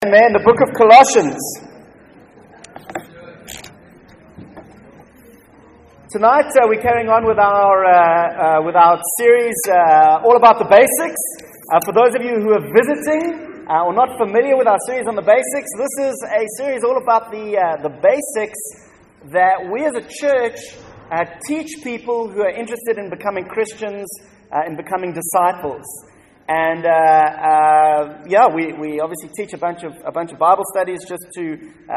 Amen. The book of Colossians. Tonight we're carrying on with our series all about the basics. For those of you who are visiting or not familiar with our series on the basics, this is a series all about the basics that we as a church teach people who are interested in becoming Christians, in becoming disciples. And we obviously teach a bunch of Bible studies just to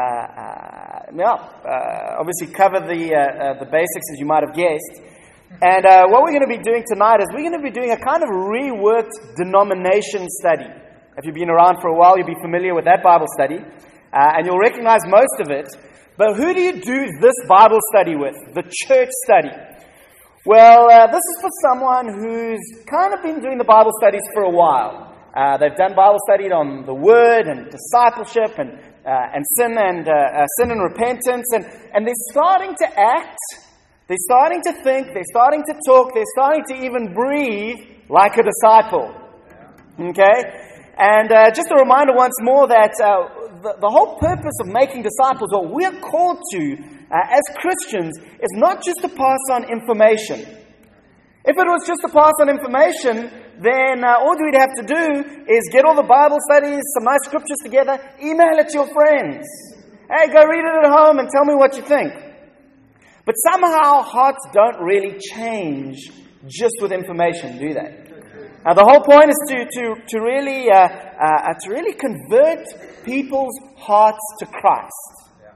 obviously cover the basics, as you might have guessed. And what we're going to be doing tonight is we're going to be doing a kind of reworked denomination study. If you've been around for a while, you'll be familiar with that Bible study, and you'll recognize most of it. But who do you do this Bible study with? The church study. Well, this is for someone who's kind of been doing the Bible studies for a while. They've done Bible study on the Word and discipleship and sin and repentance, and they're starting to act, they're starting to think, they're starting to talk, they're starting to even breathe like a disciple. Okay? And just a reminder once more that the whole purpose of making disciples, what we're called to as Christians, is not just to pass on information. If it was just to pass on information, then all we'd have to do is get all the Bible studies, some nice scriptures together, email it to your friends. Hey, go read it at home and tell me what you think. But somehow hearts don't really change just with information, do they? The whole point is to really convert people's hearts to Christ.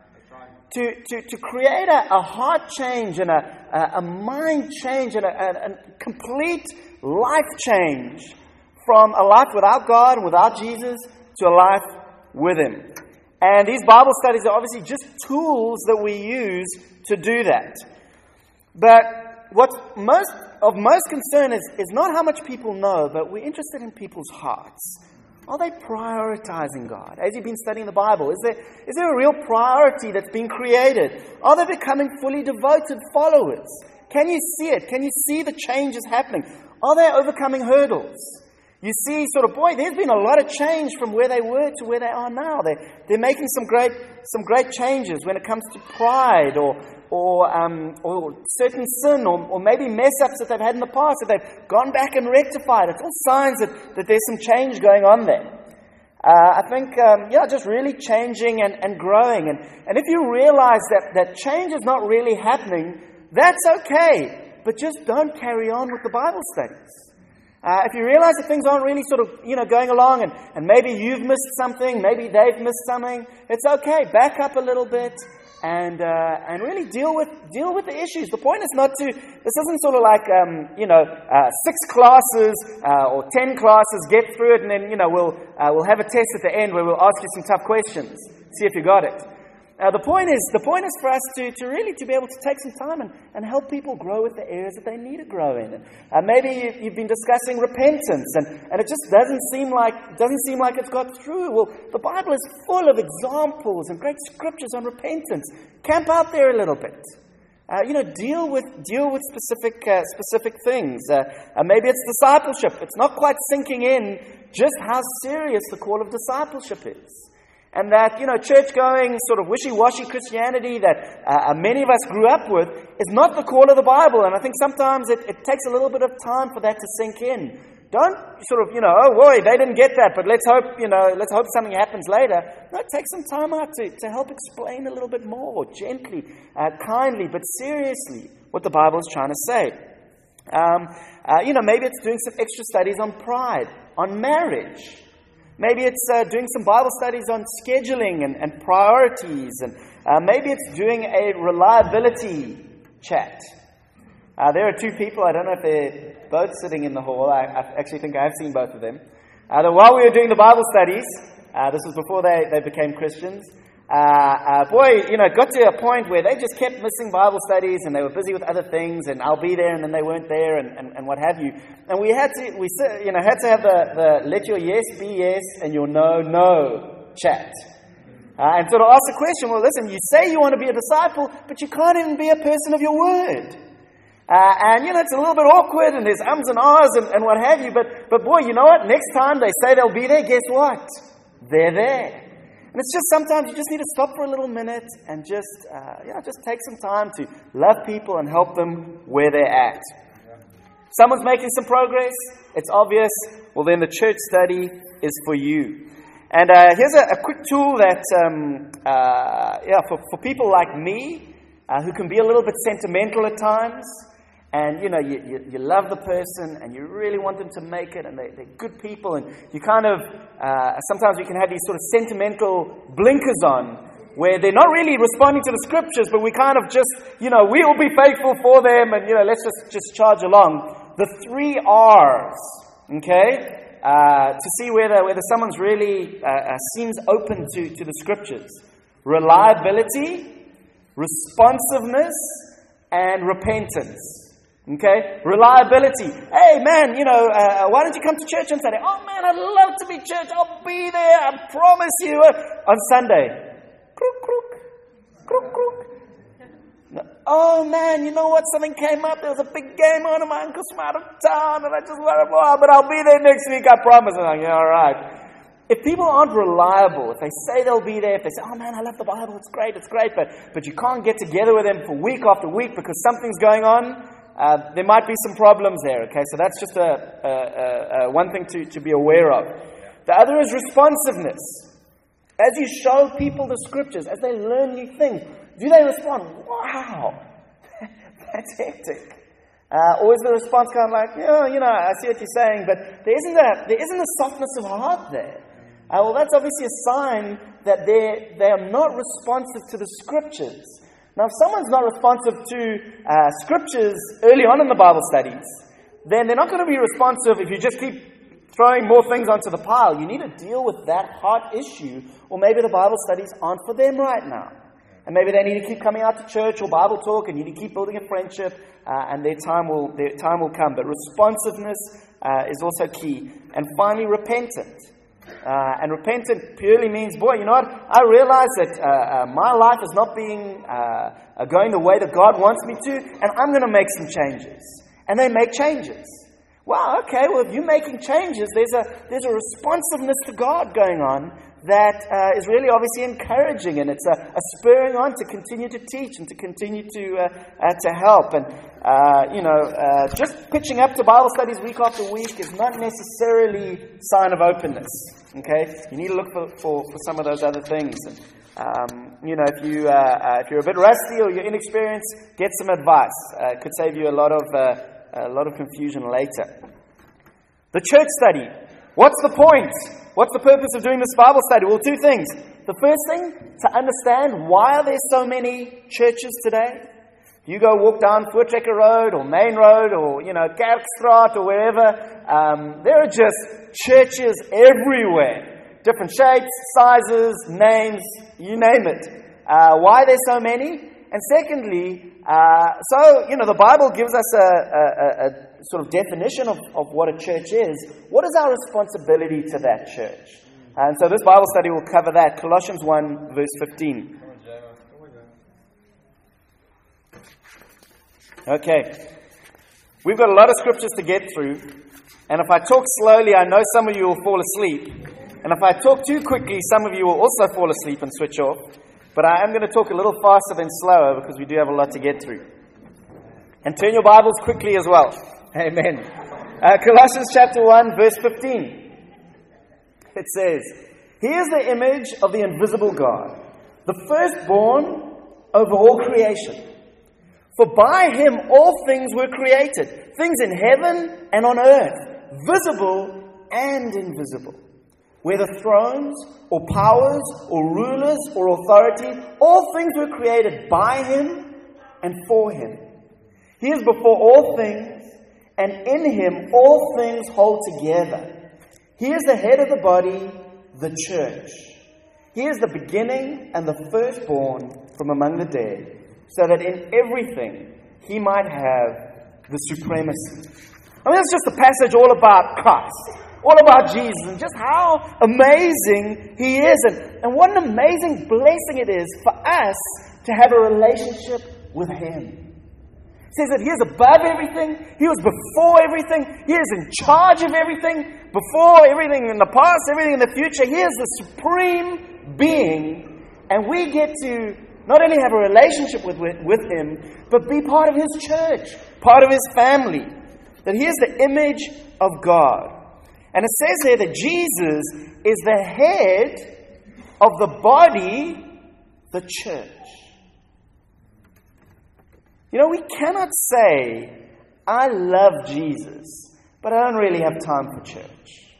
To create a heart change and a mind change and a complete life change from a life without God and without Jesus to a life with Him. And these Bible studies are obviously just tools that we use to do that. But what's of most concern is not how much people know, but we're interested in people's hearts. Are they prioritizing God? As you've been studying the Bible, is there a real priority that's been created? Are they becoming fully devoted followers? Can you see it? Can you see the changes happening? Are they overcoming hurdles? You see, there's been a lot of change from where they were to where they are now. They're making some great changes when it comes to pride or certain sin or maybe mess-ups that they've had in the past that they've gone back and rectified. It's all signs that there's some change going on there. I think, just really changing and growing. And if you realize that change is not really happening, that's okay. But just don't carry on with the Bible studies. If you realize that things aren't really going along and maybe you've missed something, maybe they've missed something, it's okay. Back up a little bit and really deal with the issues. The point is this isn't like 6 classes or 10 classes, get through it, and then we'll have a test at the end where we'll ask you some tough questions, see if you got it. The point is for us to really be able to take some time and help people grow with the areas that they need to grow in. Maybe you've been discussing repentance and it just doesn't seem like it's got through. Well, the Bible is full of examples and great scriptures on repentance. Camp out there a little bit. Deal with specific things. Maybe it's discipleship. It's not quite sinking in just how serious the call of discipleship is. And that, church-going, wishy-washy Christianity that many of us grew up with is not the call of the Bible. And I think sometimes it takes a little bit of time for that to sink in. Don't oh boy, they didn't get that, but let's hope something happens later. No, take some time out to help explain a little bit more, gently, kindly, but seriously, what the Bible is trying to say. Maybe it's doing some extra studies on pride, on marriage. Maybe it's doing some Bible studies on scheduling and priorities. And maybe it's doing a reliability chat. There are 2 people, I don't know if they're both sitting in the hall. I actually think I've seen both of them. While we were doing the Bible studies, this was before they became Christians, it got to a point where they just kept missing Bible studies and they were busy with other things, and I'll be there and then they weren't there and what have you. And we had to have the let your yes be yes and your no chat. And ask the question, well, listen, you say you want to be a disciple, but you can't even be a person of your word. It's a little bit awkward and there's ums and ahs and what have you, but boy, you know what? Next time they say they'll be there, guess what? They're there. And it's just sometimes you just need to stop for a little minute and just take some time to love people and help them where they're at. Someone's making some progress, it's obvious, well then the church study is for you. And here's a quick tool that, for people like me, who can be a little bit sentimental at times, and you love the person and you really want them to make it, and they're good people, and you kind of sometimes you can have these sort of sentimental blinkers on where they're not really responding to the scriptures, but we kind of just we'll be faithful for them, and let's just charge along. The 3 R's, okay, to see whether someone's really seems open to the scriptures: reliability, responsiveness, and repentance. Okay, reliability. Hey man, why don't you come to church on Sunday? Oh man, I'd love to be church. I'll be there. I promise you. On Sunday. Crook, crook. Crook, crook. Oh man, you know what? Something came up. There was a big game on, and my uncle's from out of town, and I just want to go, but I'll be there next week. I promise. And I'm like, yeah, all right. If people aren't reliable, if they say they'll be there, if they say, oh man, I love the Bible, it's great, but you can't get together with them for week after week because something's going on, there might be some problems there, okay? So that's just one thing to be aware of. The other is responsiveness. As you show people the scriptures, as they learn new things, do they respond? Wow, that's hectic. Or is the response kind of like, I see what you're saying, but there isn't a softness of heart there. Well, that's obviously a sign that they are not responsive to the scriptures. Now, if someone's not responsive to scriptures early on in the Bible studies, then they're not going to be responsive if you just keep throwing more things onto the pile. You need to deal with that heart issue, or maybe the Bible studies aren't for them right now. And maybe they need to keep coming out to church or Bible talk, and you need to keep building a friendship, and their time will come. But responsiveness is also key. And finally, repentance. And repentant purely means, boy, you know what? I realize that my life is not being going the way that God wants me to, and I'm going to make some changes. And they make changes. Wow, okay, well, if you're making changes, there's a responsiveness to God going on that is really obviously encouraging, and it's a spurring on to continue to teach and to continue to help. And just pitching up to Bible studies week after week is not necessarily a sign of openness. Okay, you need to look for some of those other things. And, if you're a bit rusty or you're inexperienced, get some advice. It could save you a lot of confusion later. The church study. What's the point? What's the purpose of doing this Bible study? Well, 2 things. The first thing, to understand why there's so many churches today. You go walk down Voortrekker Road or Main Road or, Kerkstraat or wherever. There are just churches everywhere. Different shapes, sizes, names, you name it. Why there's so many? And secondly, the Bible gives us a sort of definition of what a church is. What is our responsibility to that church? And so this Bible study will cover that. Colossians 1, verse 15. Okay. We've got a lot of scriptures to get through. And if I talk slowly, I know some of you will fall asleep. And if I talk too quickly, some of you will also fall asleep and switch off. But I am going to talk a little faster than slower because we do have a lot to get through. And turn your Bibles quickly as well. Amen. Colossians chapter 1, verse 15. It says, "He is the image of the invisible God, the firstborn over all creation. For by him all things were created, things in heaven and on earth, visible and invisible. Whether thrones or powers or rulers or authorities, all things were created by him and for him. He is before all things, and in him all things hold together. He is the head of the body, the church. He is the beginning and the firstborn from among the dead, so that in everything he might have the supremacy." I mean, it's just a passage all about Christ, all about Jesus, and just how amazing he is. And what an amazing blessing it is for us to have a relationship with him. says that He is above everything. He was before everything. He is in charge of everything. Before everything in the past, everything in the future. He is the supreme being. And we get to not only have a relationship with Him, but be part of His church, part of His family. That He is the image of God. And it says here that Jesus is the head of the body, the church. You know, we cannot say, I love Jesus, but I don't really have time for church.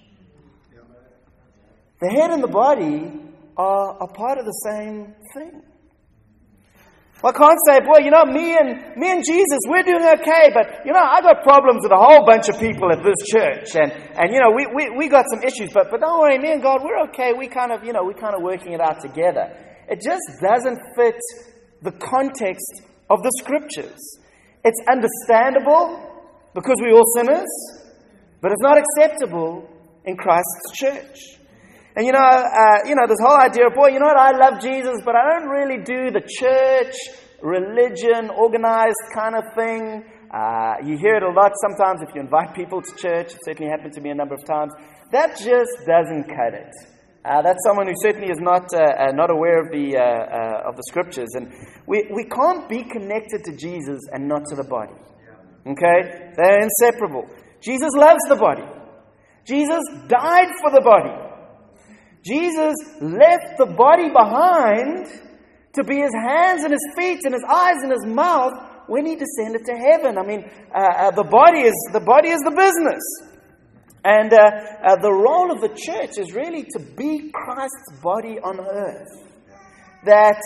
The head and the body are part of the same thing. Well, I can't say, boy, you know, me and Jesus, we're doing okay, but, you know, I got problems with a whole bunch of people at this church, and you know, we got some issues, but don't worry, me and God, we're okay. We're kind of working it out together. It just doesn't fit the context of the Scriptures. It's understandable because we're all sinners, but it's not acceptable in Christ's church. And you know, this whole idea of, boy, you know what, I love Jesus, but I don't really do the church, religion, organized kind of thing. You hear it a lot sometimes if you invite people to church. It certainly happened to me a number of times. That just doesn't cut it. That's someone who certainly is not aware of the Scriptures. And we can't be connected to Jesus and not to the body. Okay? They're inseparable. Jesus loves the body. Jesus died for the body. Jesus left the body behind to be His hands and His feet and His eyes and His mouth when He descended to heaven. I mean, the body is the business. And the role of the church is really to be Christ's body on earth. That,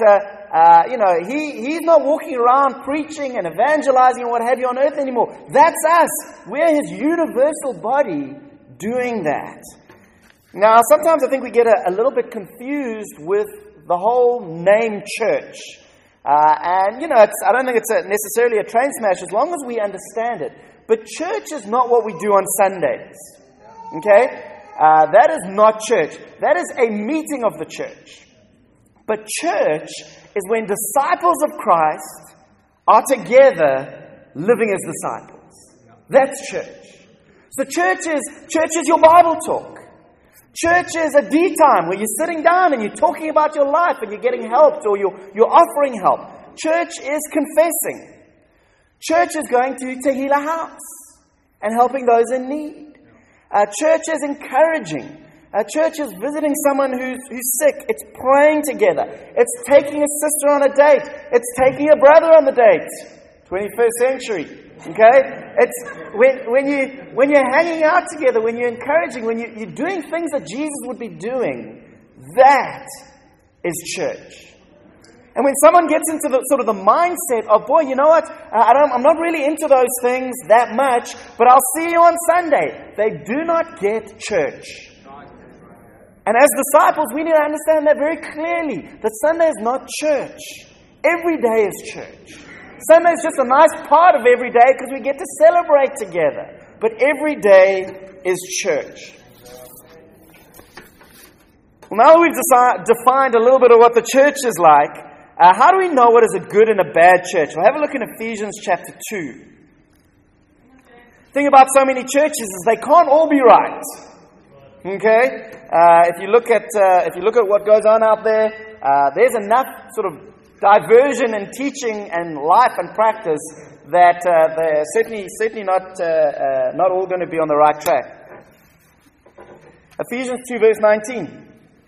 He's not walking around preaching and evangelizing and what have you on earth anymore. That's us. We're His universal body doing that. Now, sometimes I think we get a little bit confused with the whole name church. And, you know, I don't think it's necessarily a train smash as long as we understand it. But church is not what we do on Sundays. Okay? That is not church. That is a meeting of the church. But church is when disciples of Christ are together living as disciples. That's church. So church is your Bible talk. Church is a D time where you're sitting down and you're talking about your life and you're getting helped or you're offering help. Church is confessing. Church is going to Tehillah House and helping those in need. Church is encouraging. Church is visiting someone who's sick. It's praying together. It's taking a sister on a date. It's taking a brother on the date. 21st century. Okay? It's when you're hanging out together, when you're encouraging, when you're doing things that Jesus would be doing, that is church. And when someone gets into the sort of the mindset of, boy, you know what, I'm not really into those things that much, but I'll see you on Sunday. They do not get church. And as disciples, we need to understand that very clearly, that Sunday is not church. Every day is church. Sunday is just a nice part of every day because we get to celebrate together. But every day is church. Well, now that we've defined a little bit of what the church is like, how do we know what is a good and a bad church? Well, have a look in Ephesians chapter 2. The thing about so many churches is they can't all be right. Okay? If you look at what goes on out there, there's enough sort of diversion in teaching and life and practice that they're certainly not all going to be on the right track. Ephesians 2 verse 19.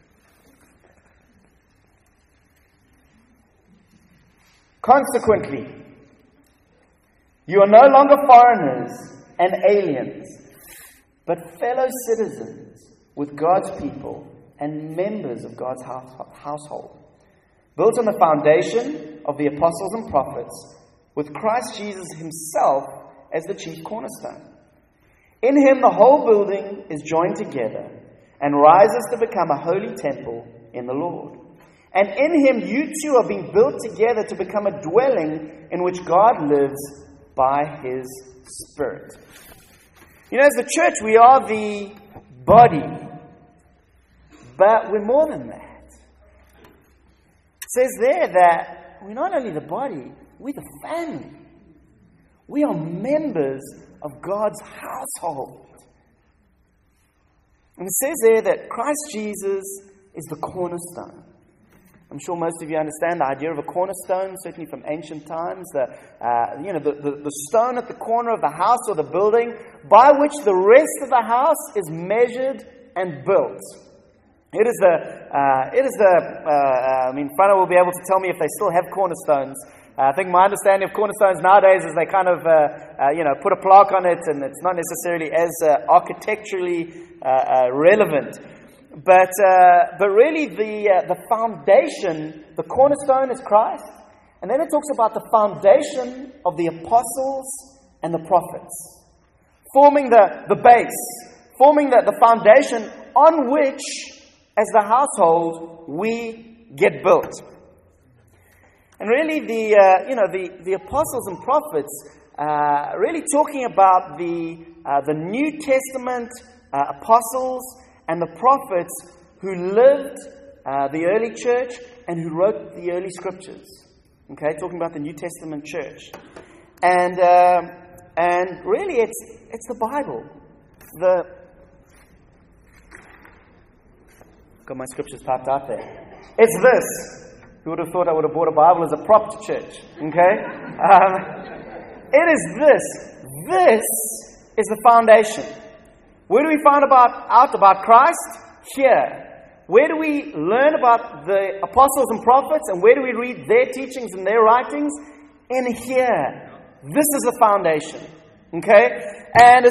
Consequently, you are no longer foreigners and aliens, but fellow citizens with God's people and members of God's household, built on the foundation of the apostles and prophets, with Christ Jesus Himself as the chief cornerstone. In Him the whole building is joined together and rises to become a holy temple in the Lord. And in Him you too are being built together to become a dwelling in which God lives by His Spirit. You know, as the church, we are the body, but we're more than that. It says there that we're not only the body, we're the family. We are members of God's household. And it says there that Christ Jesus is the cornerstone. I'm sure most of you understand the idea of a cornerstone, certainly from ancient times. The stone at the corner of the house or the building by which the rest of the house is measured and built. Frano will be able to tell me if they still have cornerstones. I think my understanding of cornerstones nowadays is they kind of, put a plaque on it, and it's not necessarily as architecturally relevant. But really, the foundation, the cornerstone is Christ, and then it talks about the foundation of the apostles and the prophets, forming the base, forming the foundation on which, as the household, we get built. And really, the apostles and prophets, really talking about the New Testament apostles and the prophets who lived the early church and who wrote the early scriptures. Okay, talking about the New Testament church, and really, it's the Bible. Got my scriptures typed out there. It's this. Who would have thought I would have bought a Bible as a prop to church? Okay? It is this. This is the foundation. Where do we find out about Christ? Here. Where do we learn about the apostles and prophets? And where do we read their teachings and their writings? In here. This is the foundation. Okay? And as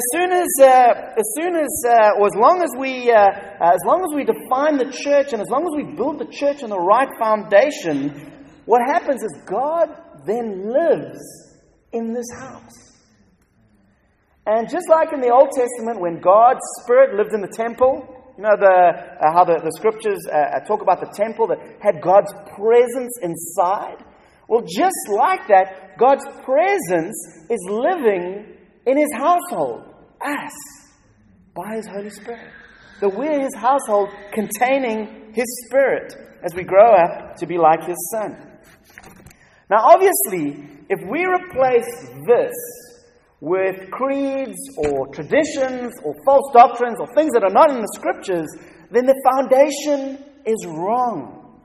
long as we define the church, and as long as we build the church on the right foundation, what happens is God then lives in this house. And just like in the Old Testament, when God's Spirit lived in the temple, you know how the scriptures talk about the temple that had God's presence inside. Well, just like that, God's presence is living in His household, us, by His Holy Spirit. That we're His household containing His Spirit as we grow up to be like His Son. Now, obviously, if we replace this with creeds or traditions or false doctrines or things that are not in the Scriptures, then the foundation is wrong.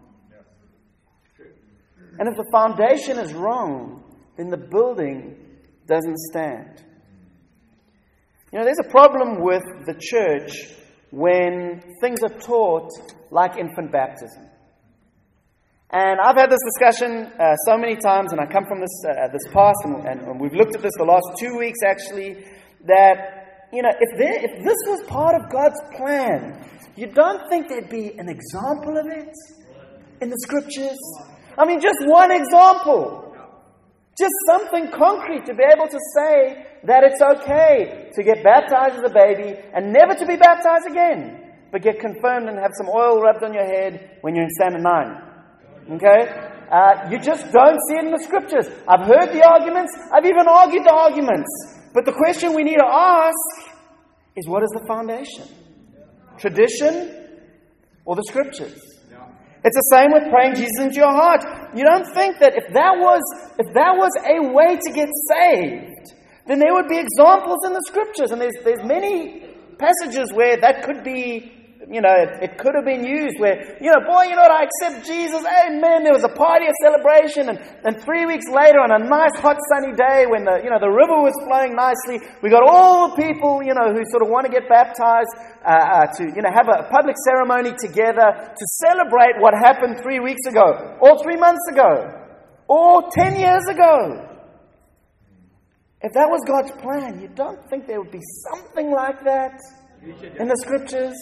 And if the foundation is wrong, then the building doesn't stand. You know, there's a problem with the church when things are taught like infant baptism. And I've had this discussion so many times, and I come from this past, and we've looked at this the last 2 weeks actually, that, you know, if this was part of God's plan, you don't think there'd be an example of it in the Scriptures? I mean, just one example. Just something concrete to be able to say that it's okay to get baptized as a baby and never to be baptized again, but get confirmed and have some oil rubbed on your head when you're in Standard 9. Okay? You just don't see it in the Scriptures. I've heard the arguments. I've even argued the arguments. But the question we need to ask is, what is the foundation? Tradition or the Scriptures? It's the same with praying Jesus into your heart. You don't think that if that was a way to get saved, then there would be examples in the Scriptures. And there's many passages where that could be, you know, it could have been used where, you know, boy, you know what, I accept Jesus, amen. There was a party, a celebration, and 3 weeks later on a nice hot sunny day when the river was flowing nicely, we got all the people, you know, who sort of want to get baptized, to, you know, have a public ceremony together to celebrate what happened 3 weeks ago, or 3 months ago, or 10 years ago. If that was God's plan, you don't think there would be something like that in the Scriptures?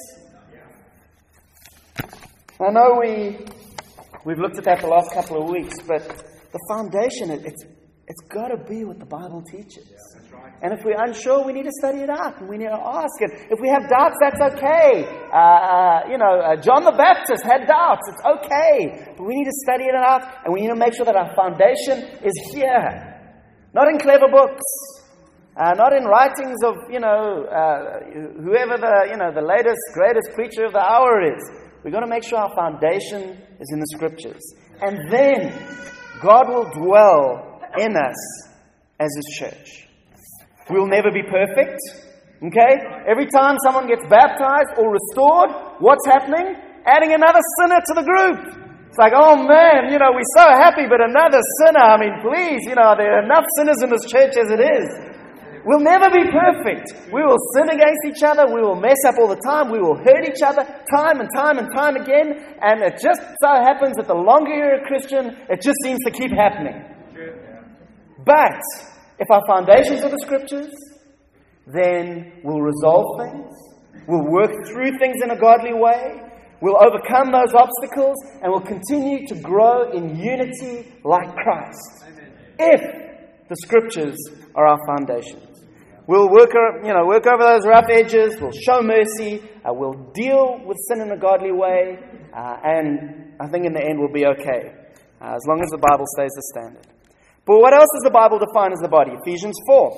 I know we've looked at that the last couple of weeks, but the foundation, it's got to be what the Bible teaches. Yeah, that's right. And if we're unsure, we need to study it out, and we need to ask. And if we have doubts, that's okay. John the Baptist had doubts. It's okay. But we need to study it out, and we need to make sure that our foundation is here. Not in clever books. Not in writings of, whoever the latest, greatest preacher of the hour is. We've got to make sure our foundation is in the Scriptures. And then God will dwell in us as His church. We'll never be perfect. Okay? Every time someone gets baptized or restored, what's happening? Adding another sinner to the group. It's like, oh man, we're so happy, but another sinner. I mean, please, there are enough sinners in this church as it is. We'll never be perfect. We will sin against each other. We will mess up all the time. We will hurt each other time and time and time again. And it just so happens that the longer you're a Christian, it just seems to keep happening. But if our foundations are the Scriptures, then we'll resolve things. We'll work through things in a godly way. We'll overcome those obstacles, and we'll continue to grow in unity like Christ. Amen. If the Scriptures are our foundations. We'll work over those rough edges. We'll show mercy. We'll deal with sin in a godly way. And I think in the end we'll be okay. As long as the Bible stays the standard. But what else does the Bible define as the body? Ephesians 4.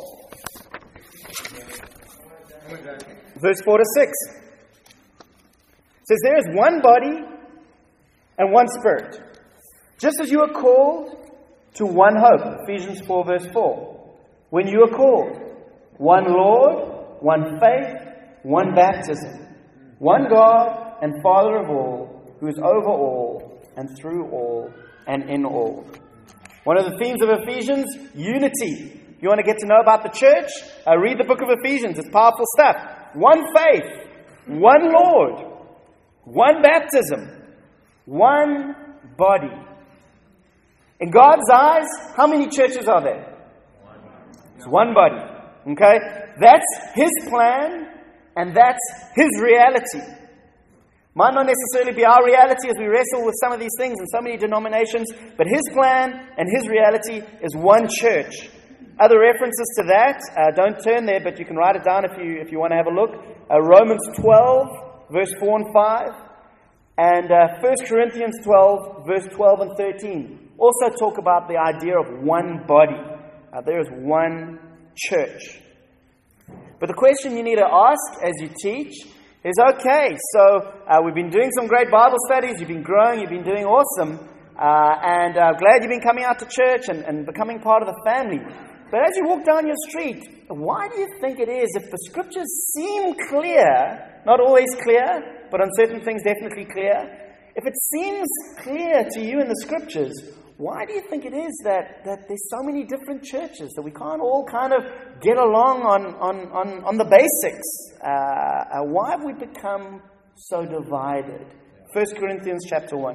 Verse 4 to 6. It says, there is one body and one Spirit. Just as you are called to one hope. Ephesians 4 verse 4. When you are called. One Lord, one faith, one baptism. One God and Father of all, who is over all and through all and in all. One of the themes of Ephesians, unity. If you want to get to know about the church, read the book of Ephesians. It's powerful stuff. One faith, one Lord, one baptism, one body. In God's eyes, how many churches are there? It's one body. Okay? That's His plan, and that's His reality. Might not necessarily be our reality as we wrestle with some of these things in so many denominations, but His plan and His reality is one church. Other references to that, don't turn there, but you can write it down if you want to have a look. Romans 12, verse 4 and 5, and 1 Corinthians 12, verse 12 and 13. Also talk about the idea of one body. There is one church. But the question you need to ask as you teach is, okay, so we've been doing some great Bible studies, you've been growing, you've been doing awesome, and I'm glad you've been coming out to church and becoming part of the family. But as you walk down your street, why do you think it is, if the Scriptures seem clear, not always clear, but on certain things definitely clear, if it seems clear to you in the Scriptures, why do you think it is that there's so many different churches, that we can't all kind of get along on the basics? Why have we become so divided? 1 Corinthians chapter 1.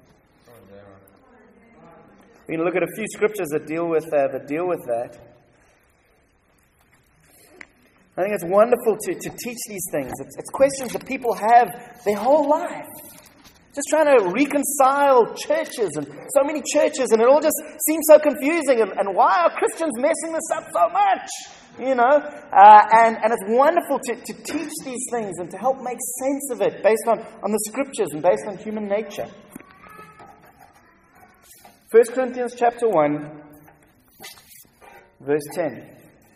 We're going to look at a few scriptures that deal with that. I think it's wonderful to teach these things. It's questions that people have their whole life. Just trying to reconcile churches and so many churches, and it all just seems so confusing. And why are Christians messing this up so much? And it's wonderful to teach these things and to help make sense of it based on the Scriptures and based on human nature. 1 Corinthians chapter 1, verse 10.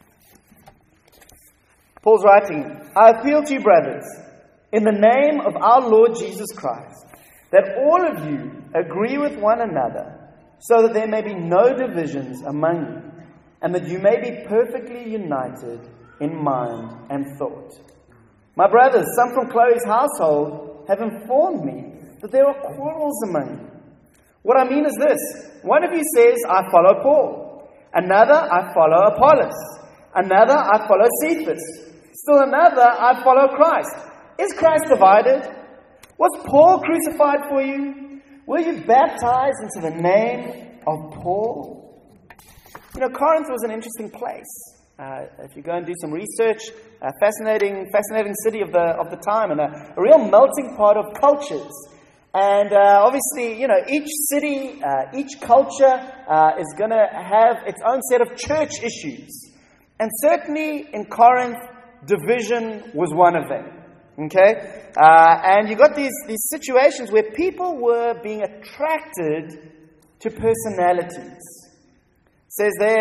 Paul's writing, I appeal to you, brothers, in the name of our Lord Jesus Christ, that all of you agree with one another, so that there may be no divisions among you, and that you may be perfectly united in mind and thought. My brothers, some from Chloe's household have informed me that there are quarrels among you. What I mean is this: one of you says, I follow Paul. Another, I follow Apollos. Another, I follow Cephas. Still another, I follow Christ. Is Christ divided? Was Paul crucified for you? Were you baptized into the name of Paul? Corinth was an interesting place. If you go and do some research, a fascinating city of the time, and a real melting pot of cultures. And obviously, each city, each culture is going to have its own set of church issues. And certainly in Corinth, division was one of them. Okay? And you got these situations where people were being attracted to personalities. It says there,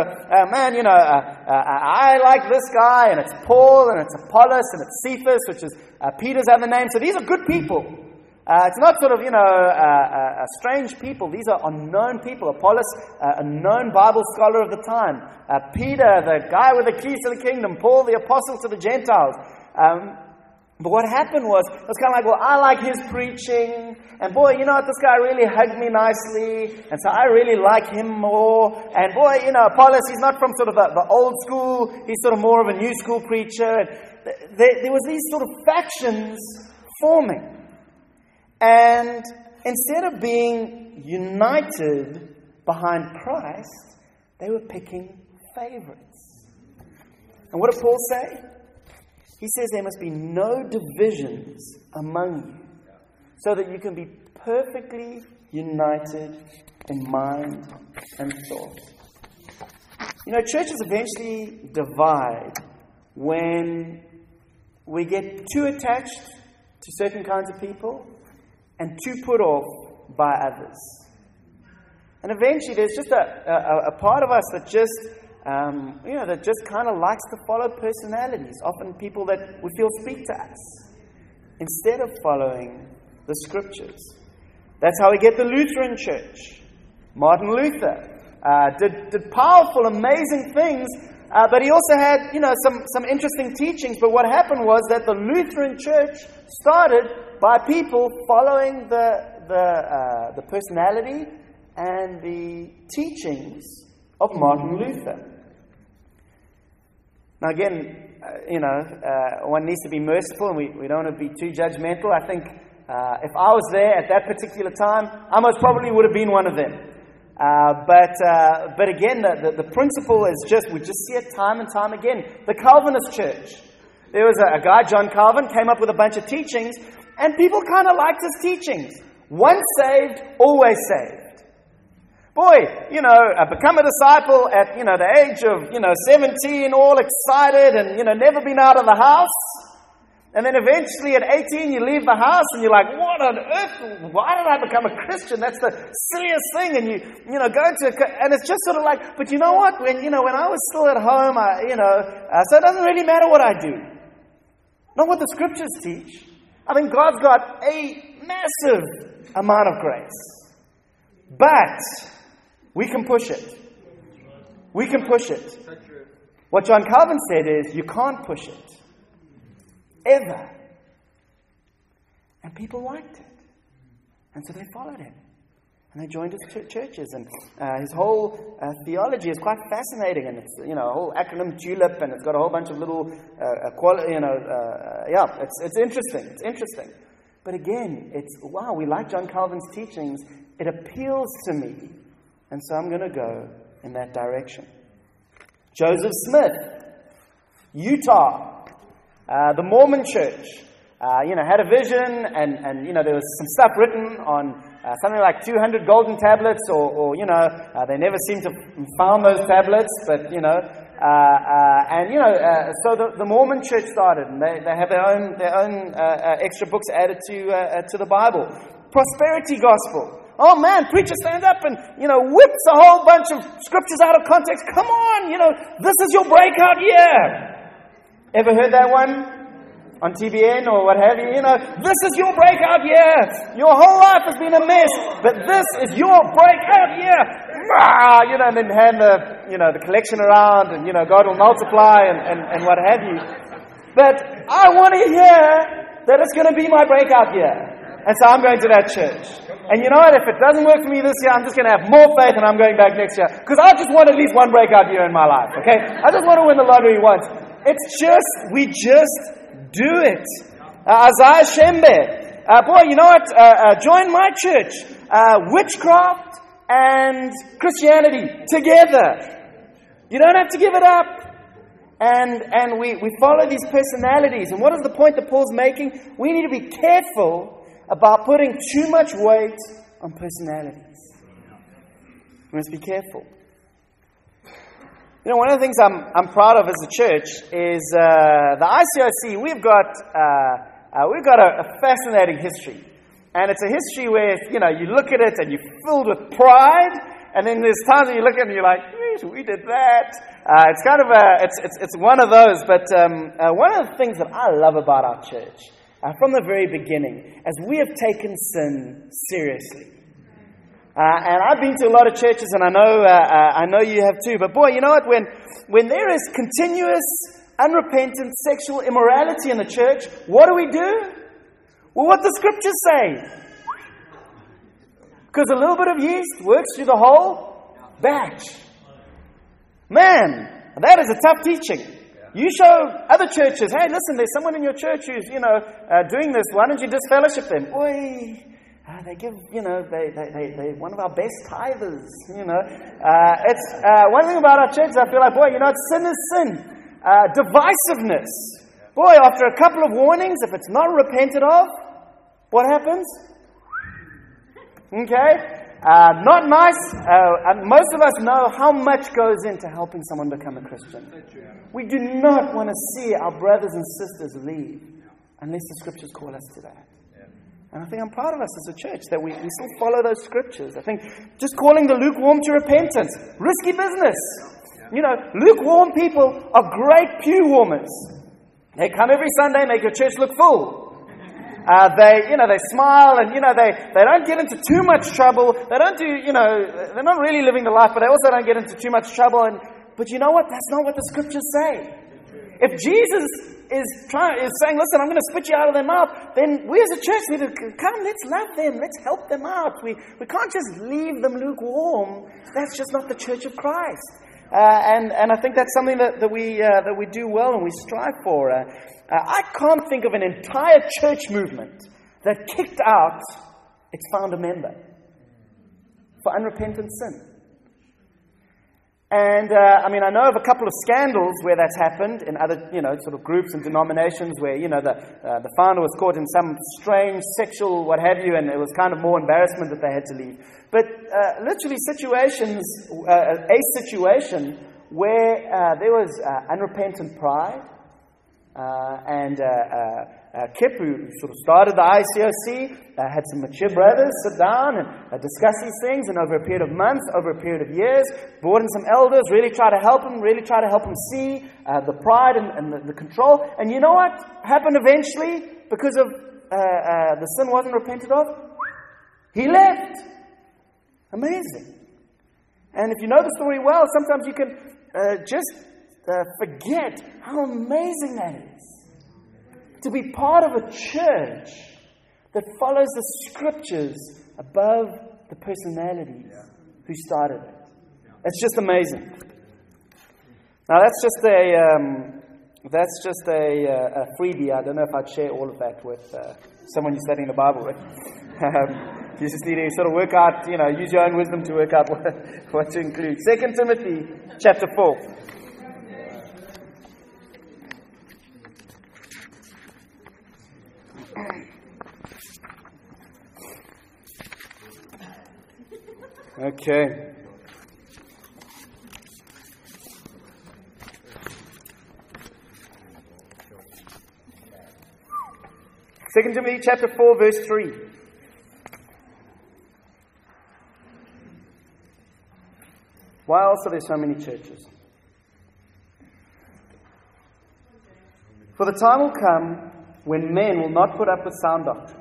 I like this guy, and it's Paul, and it's Apollos, and it's Cephas, which is Peter's other name. So these are good people. It's not sort of, strange people. These are unknown people. Apollos, a known Bible scholar of the time. Peter, the guy with the keys to the kingdom. Paul, the apostle to the Gentiles. But what happened was, it was kind of like, well, I like his preaching, and boy, you know what, this guy really hugged me nicely, and so I really like him more, and boy, you know, Apollos, he's not from sort of the old school, he's sort of more of a new school preacher. There was these sort of factions forming, and instead of being united behind Christ, they were picking favorites. And what did Paul say? He says there must be no divisions among you, so that you can be perfectly united in mind and thought. You know, churches eventually divide when we get too attached to certain kinds of people and too put off by others. And eventually there's just a part of us that just that just kind of likes to follow personalities, often people that we feel speak to us, instead of following the Scriptures. That's how we get the Lutheran Church. Martin Luther did powerful, amazing things, but he also had, some interesting teachings. But what happened was that the Lutheran Church started by people following the personality and the teachings of Martin Luther. Now again, one needs to be merciful, and we don't want to be too judgmental. I think if I was there at that particular time, I most probably would have been one of them. But again, the principle is we just see it time and time again. The Calvinist church. There was a guy, John Calvin, came up with a bunch of teachings, and people kind of liked his teachings. Once saved, always saved. Boy, become a disciple at, the age of, 17, all excited and, never been out of the house. And then eventually at 18, you leave the house and you're like, what on earth? Why did I become a Christian? That's the silliest thing. And you go to, and it's just sort of like, but you know what? When I was still at home, so it doesn't really matter what I do. Not what the Scriptures teach. I think God's got a massive amount of grace. But we can push it. We can push it. What John Calvin said is, you can't push it. Ever. And people liked it. And so they followed him. And they joined his churches. And his whole theology is quite fascinating. And it's, a whole acronym TULIP. And it's got a whole bunch of little, it's interesting. It's interesting. But again, wow, we like John Calvin's teachings. It appeals to me. And so I'm going to go in that direction. Joseph Smith, Utah, the Mormon Church, had a vision, and there was some stuff written on something like 200 golden tablets, or they never seem to have found those tablets, but so the Mormon Church started, and they have their own extra books added to the Bible. Prosperity Gospel. Oh man, preacher stands up and, whips a whole bunch of scriptures out of context. Come on, this is your breakout year. Ever heard that one? On TBN or what have you? This is your breakout year. Your whole life has been a mess, but this is your breakout year. And then hand the collection around, and, God will multiply and what have you. But I want to hear that it's going to be my breakout year. And so I'm going to that church. And you know what? If it doesn't work for me this year, I'm just going to have more faith and I'm going back next year. Because I just want at least one breakout year in my life. Okay? I just want to win the lottery once. We just do it. Isaiah Shembe. Boy, you know what? Join my church. Witchcraft and Christianity together. You don't have to give it up. And we follow these personalities. And what is the point that Paul's making? We need to be careful about putting too much weight on personalities. We must be careful. One of the things I'm proud of as a church is the ICOC. We've got a fascinating history, and it's a history where you look at it and you're filled with pride, and then there's times when you look at it and you're like, we did that. It's kind of it's one of those. But one of the things that I love about our church, from the very beginning, as we have taken sin seriously. And I've been to a lot of churches, and I know you have too. But boy, you know what? When there is continuous, unrepentant sexual immorality in the church, what do? Well, what the scriptures say. Because a little bit of yeast works through the whole batch. Man, that is a tough teaching. You show other churches, hey, listen, there's someone in your church who's, doing this. Why don't you disfellowship them? Boy, they give, they one of our best tithers, It's one thing about our churches, I feel like, boy, sin is sin. Divisiveness. Boy, after a couple of warnings, if it's not repented of, what happens? Okay? Not nice. Most of us know how much goes into helping someone become a Christian. We do not want to see our brothers and sisters leave unless the scriptures call us to that. And I think I'm proud of us as a church that we still follow those scriptures. I think just calling the lukewarm to repentance, risky business. Lukewarm people are great pew warmers. They come every Sunday, make your church look full. They smile and, they don't get into too much trouble. They don't do, they're not really living the life, but they also don't get into too much trouble. But you know what? That's not what the scriptures say. If Jesus is saying, listen, I'm going to spit you out of their mouth, then we as a church need to come, let's love them, let's help them out. We can't just leave them lukewarm. That's just not the church of Christ. And I think that's something that we do well and we strive for. I can't think of an entire church movement that kicked out its founder member for unrepentant sin. And I know of a couple of scandals where that's happened in other, sort of groups and denominations where, the founder was caught in some strange sexual what have you, and it was kind of more embarrassment that they had to leave. But literally a situation where there was unrepentant pride, and Kip, who sort of started the ICOC, had some mature brothers sit down and discuss these things, and over a period of months, over a period of years, brought in some elders, really try to help him see the pride and the control. And you know what happened eventually? Because of the sin wasn't repented of? He left. Amazing. And if you know the story well, sometimes you can just forget how amazing that is. To be part of a church that follows the scriptures above the personalities who started it. It's just amazing. Now that's just a freebie. I don't know if I'd share all of that with someone you're studying the Bible with. You just need to sort of work out, use your own wisdom to work out what to include. 2 Timothy chapter 4. Okay. Second Timothy chapter 4, verse 3. Why else are there so many churches? For the time will come when men will not put up with sound doctrine.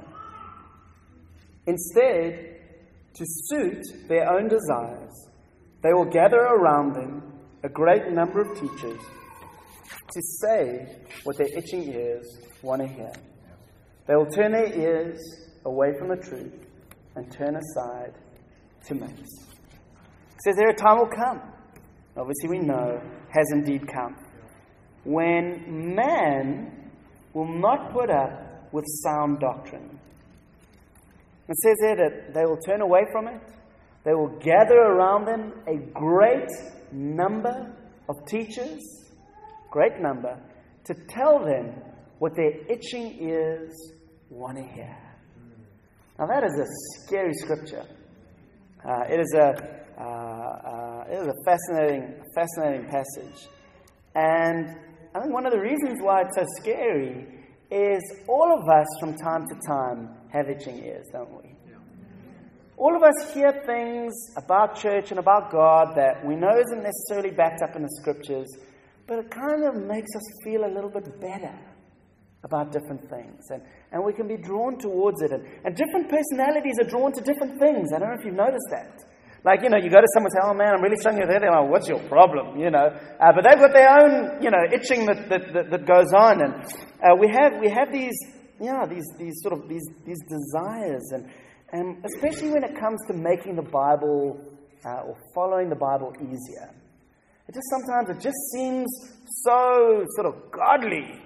Instead, to suit their own desires, they will gather around them a great number of teachers to say what their itching ears want to hear. They will turn their ears away from the truth and turn aside to myths. It says there a time will come, obviously we know, has indeed come, when man will not put up with sound doctrine. It says there that they will turn away from it. They will gather around them a great number of teachers, to tell them what their itching ears want to hear. Now that is a scary scripture. It is a fascinating passage. And I think one of the reasons why it's so scary is all of us from time to time have itching ears, don't we? Yeah. All of us hear things about church and about God that we know isn't necessarily backed up in the scriptures, but it kind of makes us feel a little bit better about different things. And we can be drawn towards it. And different personalities are drawn to different things. I don't know if you've noticed that. Like, you go to someone and say, oh man, I'm really struggling with that. They're like, what's your problem? But they've got their own, itching that goes on. And we have these desires. And especially when it comes to making the Bible or following the Bible easier. Sometimes it just seems so sort of godly,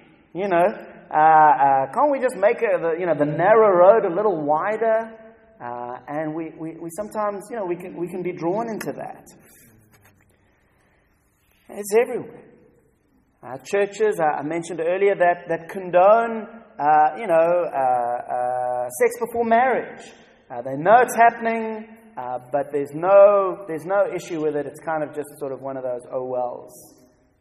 Can't we just make the narrow road a little wider? And we sometimes, we can be drawn into that. It's everywhere. Churches, I mentioned earlier that condone, sex before marriage. They know it's happening, but there's no issue with it. It's kind of just sort of one of those oh wells.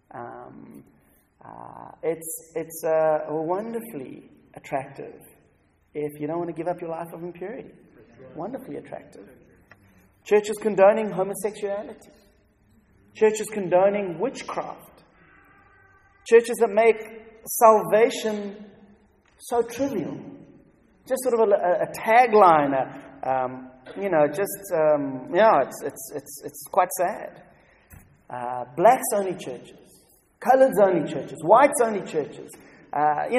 It's wonderfully attractive if you don't want to give up your life of impurity. Wonderfully attractive. Churches condoning homosexuality. Churches condoning witchcraft. Churches that make salvation so trivial. Just sort of a tagline. It's quite sad. Blacks only churches. Coloreds only churches. Whites only churches. How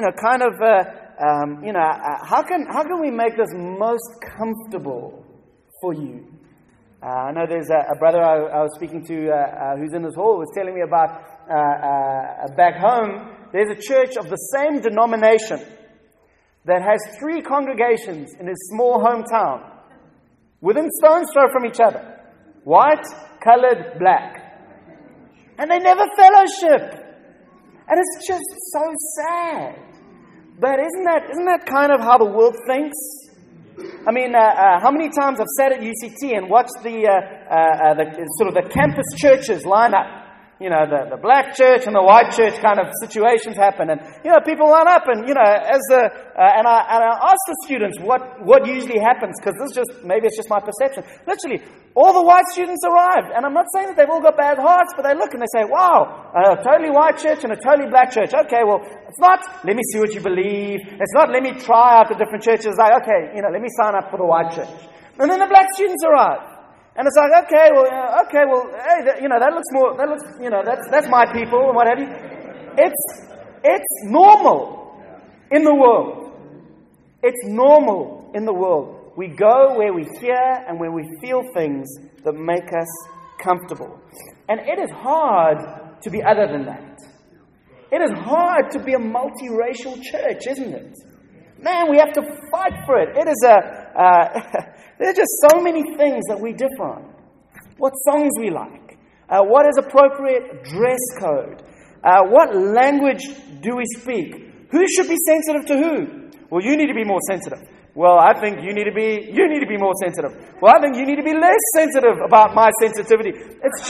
can we make this most comfortable for you? I know there's a brother I was speaking to who's in this hall was telling me about back home. There's a church of the same denomination that has 3 congregations in his small hometown, within stone's throw from each other: white, colored, black, and they never fellowship. And it's just so sad. But isn't that kind of how the world thinks? I mean, how many times I've sat at UCT and watched the campus churches line up. The black church and the white church kind of situations happen, and people line up, and and I ask the students what usually happens, because maybe it's just my perception. Literally, all the white students arrived, and I'm not saying that they've all got bad hearts, but they look and they say, "Wow, a totally white church and a totally black church." Okay, well, it's not let me see what you believe. It's not let me try out the different churches. It's like, okay, let me sign up for the white church, and then the black students arrive. And it's like, hey, that looks more, that's my people and what have you. It's normal in the world. It's normal in the world. We go where we hear and where we feel things that make us comfortable. And it is hard to be other than that. It is hard to be a multiracial church, isn't it? Man, we have to fight for it. It is there are just so many things that we differ on. What songs we like. What is appropriate dress code. What language do we speak. Who should be sensitive to who? Well, you need to be more sensitive. Well, I think you need to be more sensitive. Well, I think you need to be less sensitive about my sensitivity. It's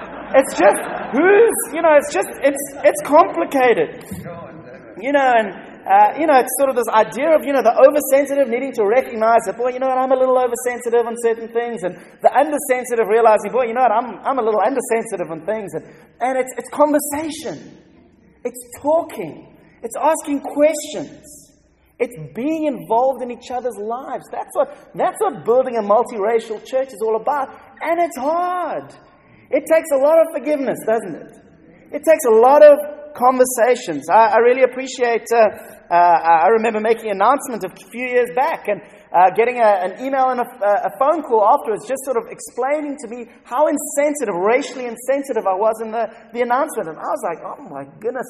complicated. It's sort of this idea of, the oversensitive needing to recognize that, boy, I'm a little oversensitive on certain things, and the undersensitive realizing, boy, I'm a little undersensitive on things, and it's conversation. It's talking. It's asking questions. It's being involved in each other's lives. That's what building a multiracial church is all about, and it's hard. It takes a lot of forgiveness, doesn't it? It takes a lot of conversations. I really appreciate, I remember making an announcement a few years back and getting an email and a phone call afterwards, just sort of explaining to me how racially insensitive I was in the announcement. And I was like, oh my goodness,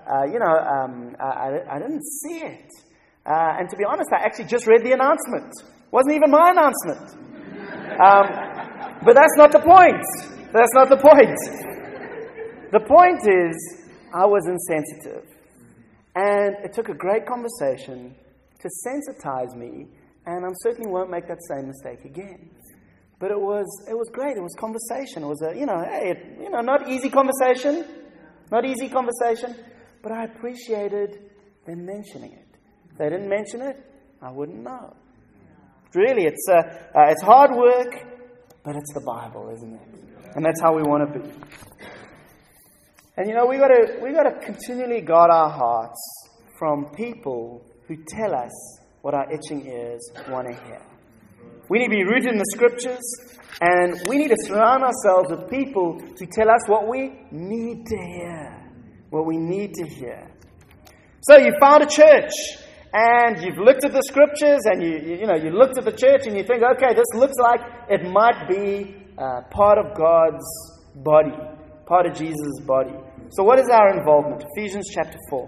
I didn't see it. And to be honest, I actually just read the announcement. It wasn't even my announcement. But that's not the point. That's not the point. The point is, I was insensitive. And it took a great conversation to sensitize me, and I certainly won't make that same mistake again. But it was great. It was conversation. It was not easy conversation. Not easy conversation. But I appreciated them mentioning it. If they didn't mention it, I wouldn't know. Really, it's hard work, but it's the Bible, isn't it? And that's how we want to be. And we got to continually guard our hearts from people who tell us what our itching ears want to hear. We need to be rooted in the Scriptures, and we need to surround ourselves with people who tell us what we need to hear. What we need to hear. So you found a church, and you've looked at the Scriptures, and you looked at the church, and you think, okay, this looks like it might be part of God's body, part of Jesus' body. So what is our involvement? Ephesians chapter 4.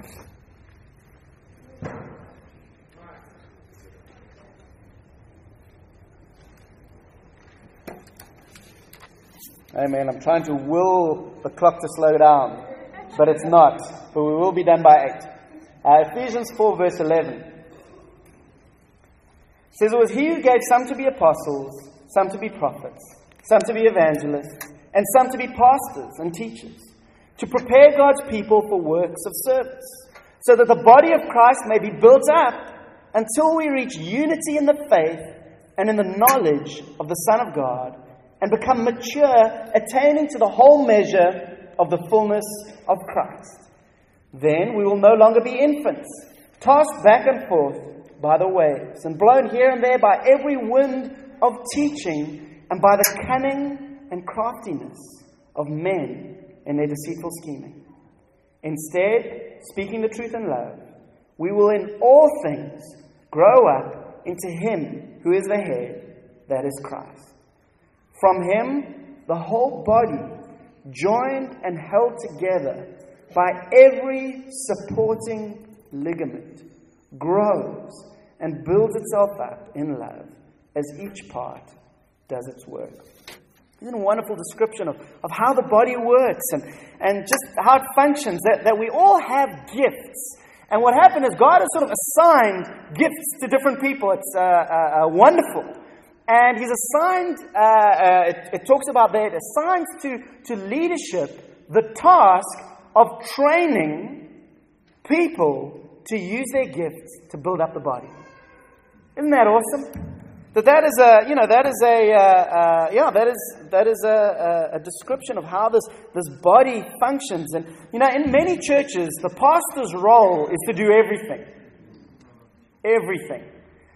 Amen. I'm trying to will the clock to slow down, but it's not. But we will be done by 8. Ephesians 4 verse 11 says, "It was he who gave some to be apostles, some to be prophets, some to be evangelists, and some to be pastors and teachers, to prepare God's people for works of service, so that the body of Christ may be built up until we reach unity in the faith and in the knowledge of the Son of God, and become mature, attaining to the whole measure of the fullness of Christ. Then we will no longer be infants, tossed back and forth by the waves, and blown here and there by every wind of teaching, and by the cunning and craftiness of men in their deceitful scheming. Instead, speaking the truth in love, we will in all things grow up into Him who is the head, that is Christ. From Him, the whole body, joined and held together by every supporting ligament, grows and builds itself up in love as each part does its work." Isn't it a wonderful description of how the body works and just how it functions, that we all have gifts. And what happened is God has sort of assigned gifts to different people. It's wonderful. And He's assigned, it talks about that, it assigns to leadership the task of training people to use their gifts to build up the body. Isn't that awesome? That is a description of how this body functions. And in many churches, the pastor's role is to do everything. Everything.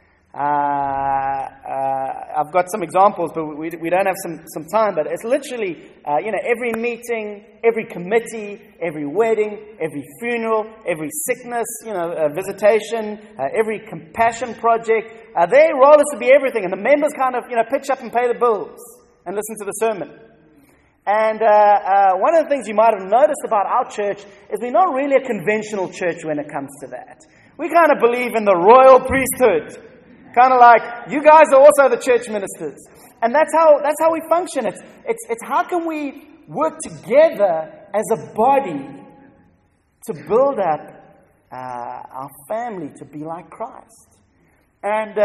I've got some examples, but we don't have some time. But it's literally, every meeting, every committee, every wedding, every funeral, every sickness, visitation, every compassion project. Their role is to be everything, and the members kind of, pitch up and pay the bills and listen to the sermon. And one of the things you might have noticed about our church is we're not really a conventional church when it comes to that. We kind of believe in the royal priesthood. Kind of like, you guys are also the church ministers. And that's how we function. It's how can we work together as a body to build up our family to be like Christ. And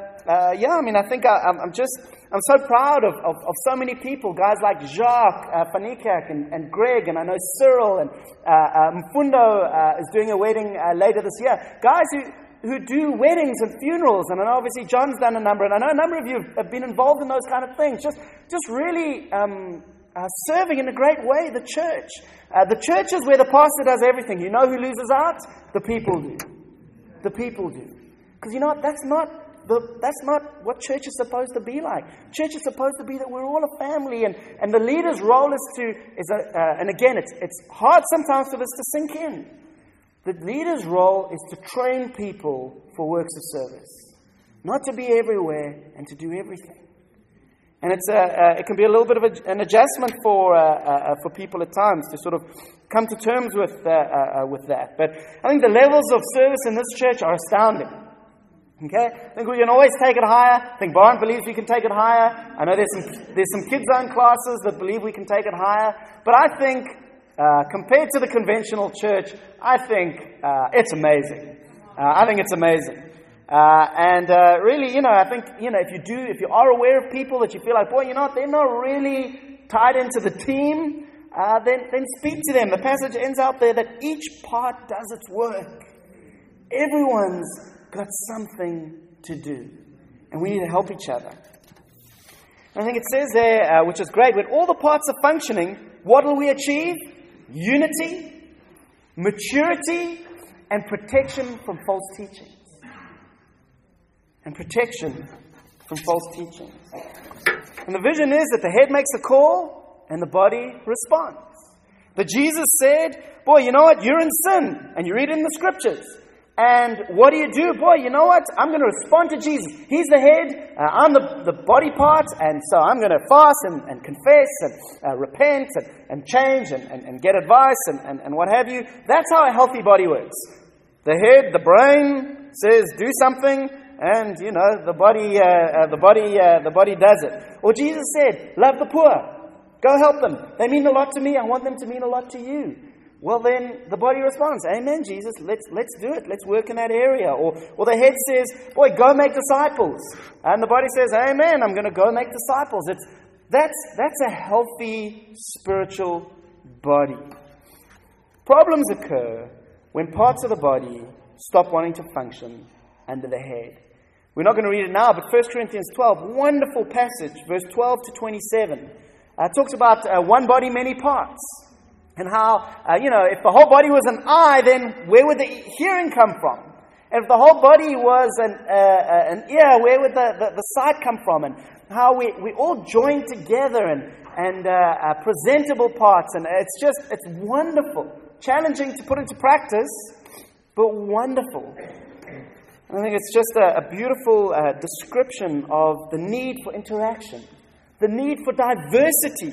I think I'm so proud of so many people, guys like Jacques, Fanikak, and Greg, and I know Cyril, and Mfundo is doing a wedding later this year. Guys who do weddings and funerals, and I know obviously John's done a number, and I know a number of you have been involved in those kind of things. Just really serving in a great way the church. The church is where the pastor does everything. You know who loses out? The people do. The people do. Because that's not what church is supposed to be like. Church is supposed to be that we're all a family, and the leader's role and again, it's hard sometimes for this to sink in. The leader's role is to train people for works of service, not to be everywhere and to do everything. And it can be a little bit of an adjustment for people at times to sort of come to terms with that. But I think the levels of service in this church are astounding. Okay, I think we can always take it higher. I think Barn believes we can take it higher. I know there's some kids' zone classes that believe we can take it higher. But I think, compared to the conventional church, I think it's amazing. I think it's amazing. Really, I think, if you are aware of people that you feel like, boy, they're not really tied into the team, then speak to them. The passage ends out there that each part does its work. Everyone's got something to do. And we need to help each other. I think it says there, which is great, when all the parts are functioning, what will we achieve? Unity, maturity, and protection from false teachings. And protection from false teachings. And the vision is that the head makes a call and the body responds. That Jesus said, boy, you know what? You're in sin. And you read it in the scriptures. And what do? Boy, you know what? I'm going to respond to Jesus. He's the head. I'm the body part. And so I'm going to fast and confess and repent and change and get advice and what have you. That's how a healthy body works. The head, the brain says, do something. And, the body does it. Or Jesus said, love the poor. Go help them. They mean a lot to me. I want them to mean a lot to you. Well, then the body responds, amen, Jesus, let's do it. Let's work in that area. Or the head says, boy, go make disciples. And the body says, amen, I'm going to go make disciples. That's a healthy spiritual body. Problems occur when parts of the body stop wanting to function under the head. We're not going to read it now, but 1 Corinthians 12, wonderful passage, verse 12 to 27, talks about one body, many parts. And how, if the whole body was an eye, then where would the hearing come from? And if the whole body was an ear, where would the sight come from? And how we all join together and presentable parts. And it's wonderful. Challenging to put into practice, but wonderful. And I think it's just a beautiful description of the need for interaction, the need for diversity,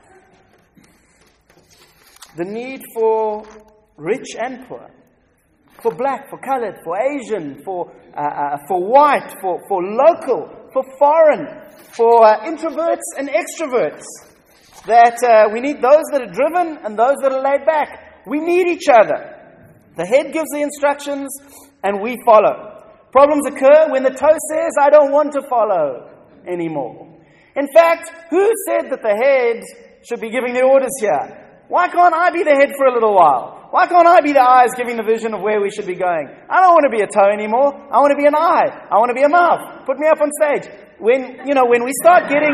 the need for rich and poor, for black, for colored, for Asian, for white, for local, for foreign, for introverts and extroverts. That we need those that are driven and those that are laid back. We need each other. The head gives the instructions and we follow. Problems occur when the toe says, I don't want to follow anymore. In fact, who said that the head should be giving the orders here? Why can't I be the head for a little while? Why can't I be the eyes giving the vision of where we should be going? I don't want to be a toe anymore. I want to be an eye. I want to be a mouth. Put me up on stage. When we start getting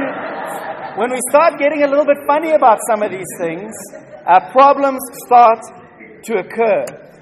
a little bit funny about some of these things, problems start to occur.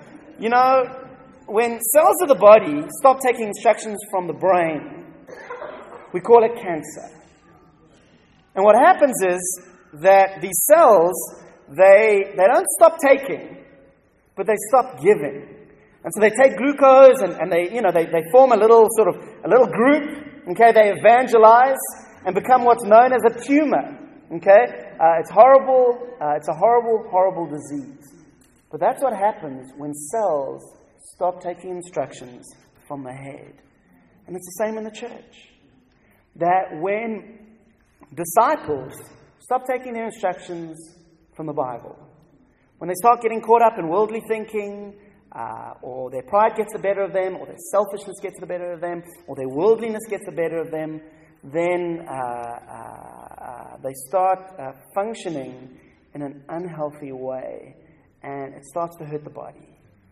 When cells of the body stop taking instructions from the brain, we call it cancer. And what happens is that these cells, they don't stop taking, but they stop giving. And so they take glucose and they form a little group. Okay, they evangelize and become what's known as a tumor. Okay, it's horrible. It's a horrible, horrible disease. But that's what happens when cells stop taking instructions from the head. And it's the same in the church. That when disciples stop taking their instructions from the Bible, when they start getting caught up in worldly thinking, or their pride gets the better of them, or their selfishness gets the better of them, or their worldliness gets the better of them, then they start functioning in an unhealthy way, and it starts to hurt the body.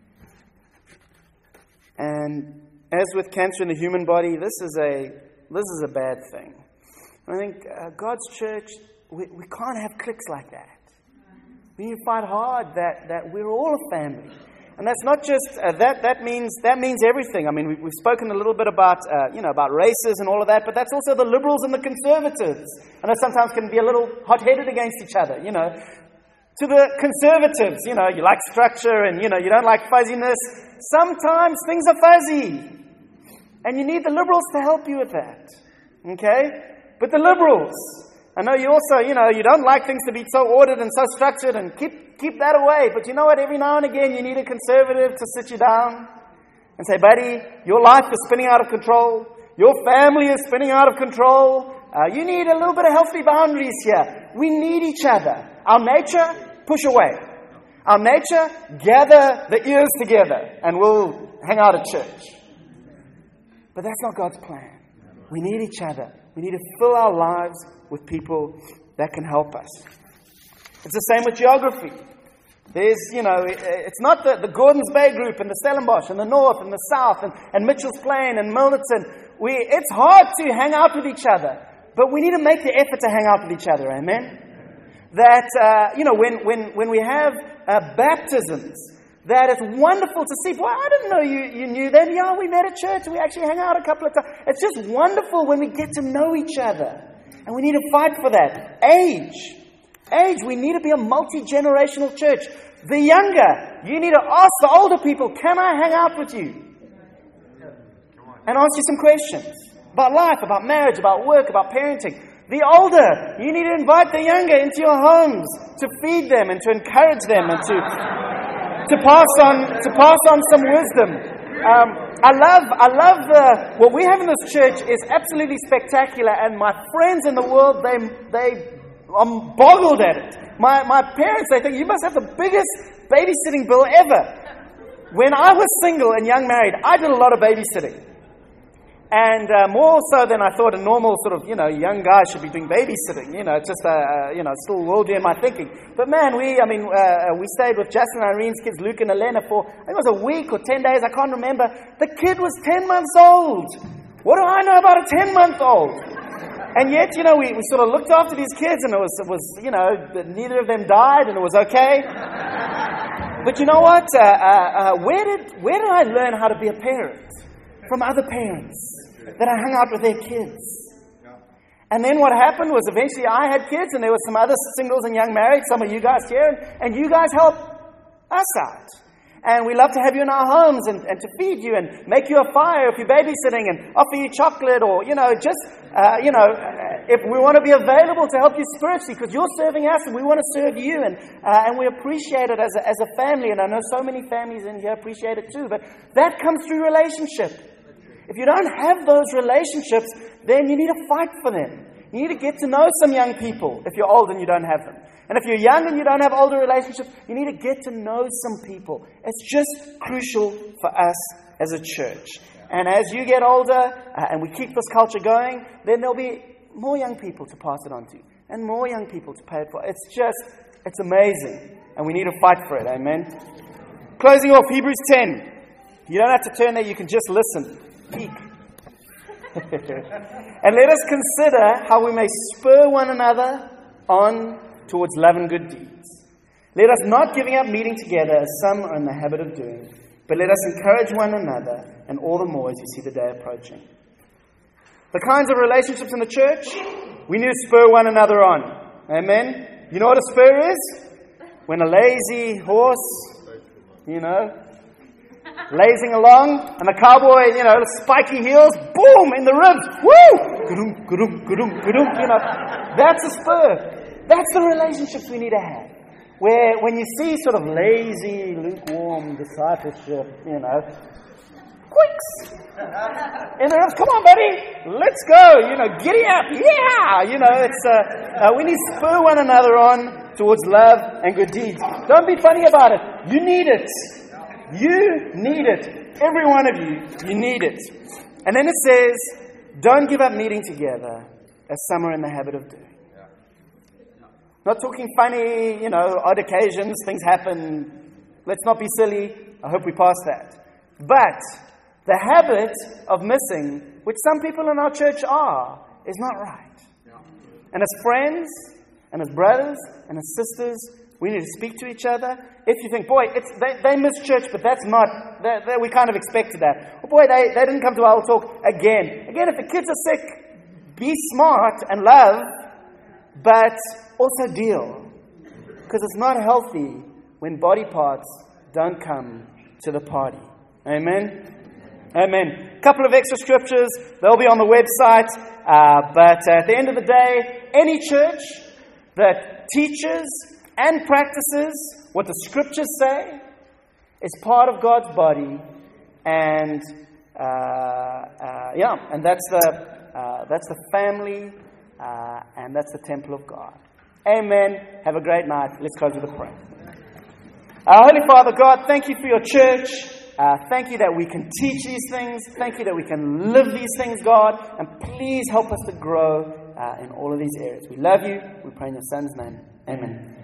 And as with cancer in the human body, this is a bad thing. I think God's church, we can't have cliques like that. We need to fight hard that we're all a family. And that's not just, that means everything. I mean, we've spoken a little bit about races and all of that, but that's also the liberals and the conservatives. And that sometimes can be a little hot-headed against each other, To the conservatives, you like structure and, you don't like fuzziness. Sometimes things are fuzzy. And you need the liberals to help you with that. Okay? But the liberals, I know you also, you don't like things to be so ordered and so structured, and keep that away. But you know what? Every now and again, you need a conservative to sit you down and say, buddy, your life is spinning out of control. Your family is spinning out of control. You need a little bit of healthy boundaries here. We need each other. Our nature, push away. Our nature, gather the ears together and we'll hang out at church. But that's not God's plan. We need each other. We need to fill our lives with people that can help us. It's the same with geography. There's, it's not the Gordons Bay group and the Stellenbosch and the North and the South and Mitchell's Plain and Milnerton. It's hard to hang out with each other, but we need to make the effort to hang out with each other. Amen? That, when we have baptisms, that it's wonderful to see. Boy, I didn't know you knew them. Yeah, we met at church. We actually hang out a couple of times. It's just wonderful when we get to know each other. And we need to fight for that. Age. We need to be a multi-generational church. The younger, you need to ask the older people, can I hang out with you? And ask you some questions about life, about marriage, about work, about parenting. The older, you need to invite the younger into your homes to feed them and to encourage them and to pass on some wisdom. I love what we have in this church is absolutely spectacular, and my friends in the world, they I'm boggled at it. My parents, they think, you must have the biggest babysitting bill ever. When I was single and young married, I did a lot of babysitting. And more so than I thought a normal sort of, young guy should be doing babysitting. Still worldly in my thinking. But man, we stayed with Justin and Irene's kids, Luke and Elena, for, I think it was a week or 10 days, I can't remember. The kid was 10 months old. What do I know about a 10-month-old? And yet, we sort of looked after these kids, and it was neither of them died, and it was okay. But you know what? Where did I learn how to be a parent? From other parents that I hung out with their kids. And then what happened was eventually I had kids, and there were some other singles and young married, some of you guys here, and you guys help us out. And we love to have you in our homes and to feed you and make you a fire if you're babysitting and offer you chocolate or, if we want to be available to help you spiritually because you're serving us and we want to serve you. And we appreciate it as a family. And I know so many families in here appreciate it too. But that comes through relationship. If you don't have those relationships, then you need to fight for them. You need to get to know some young people if you're old and you don't have them. And if you're young and you don't have older relationships, you need to get to know some people. It's just crucial for us as a church. And as you get older and we keep this culture going, then there'll be more young people to pass it on to. And more young people to pay it for. It's amazing. And we need to fight for it. Amen. Closing off, Hebrews 10. You don't have to turn there, you can just listen. Peek. And let us consider how we may spur one another on towards love and good deeds. Let us not giving up meeting together as some are in the habit of doing, but let us encourage one another, and all the more as you see the day approaching. The kinds of relationships in the church, we need to spur one another on. Amen? You know what a spur is? When a lazy horse, lazing along, and the cowboy, spiky heels, boom, in the ribs, woo! Gudum, gudum, gudum, gudum, that's a spur. That's the relationships we need to have. Where when you see sort of lazy, lukewarm discipleship, quicks. And then, come on, buddy, let's go, giddy up, yeah! We need to spur one another on towards love and good deeds. Don't be funny about it. You need it. You need it. Every one of you need it. And then it says, don't give up meeting together as some are in the habit of doing. Not talking funny, odd occasions, things happen. Let's not be silly. I hope we pass that. But the habit of missing, which some people in our church are, is not right. And as friends, and as brothers, and as sisters, we need to speak to each other. If you think, boy, they miss church, but that's not, we kind of expected that. Oh boy, they didn't come to our talk again. Again, if the kids are sick, be smart and love, but also deal. Because it's not healthy when body parts don't come to the party. Amen? Amen. A couple of extra scriptures. They'll be on the website. But at the end of the day, any church that teaches and practices what the scriptures say is part of God's body. And and that's the family and that's the temple of God. Amen. Have a great night. Let's close with a prayer. Holy Father God, thank you for your church. Thank you that we can teach these things. Thank you that we can live these things, God. And please help us to grow in all of these areas. We love you. We pray in your Son's name. Amen.